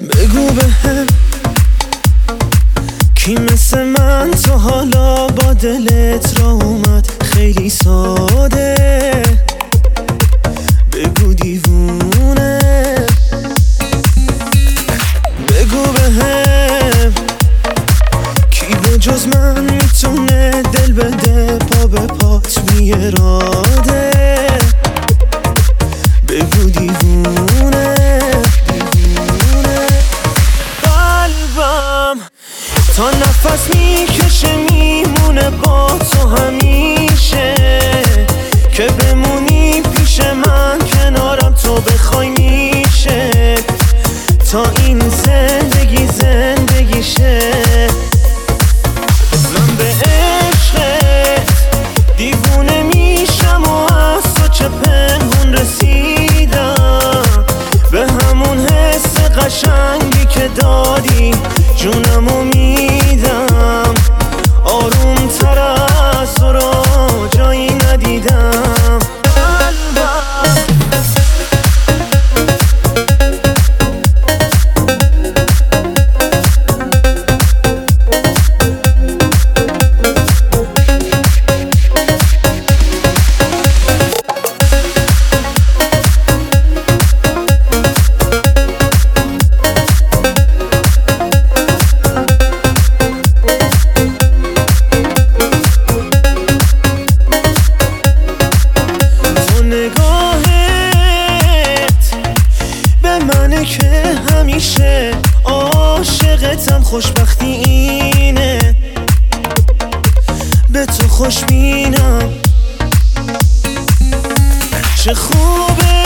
بگو بهم کی مثل من تا حالا با دلت را اومد خیلی ساده. بگو دیوونه، بگو بهم کی به جز من میتونه دل بده پا به پات بی اراده. بگو دیوونه، قلبم تا نفس میکشه میمونه با تو همیشه، که بمونی پیش من کنارم تو بخوای میشه، تا این زندگی زندگیشه. من به عشقت دیوونه میشم و از تو چه پنهون رسیدم، به همون حس قشنگی که دادی جونمو میدم. آروم تر از تو رو جایی ندیدم. منه که همیشه عاشقتم، خوشبختی اینه به تو خوشبینم. چه خوبه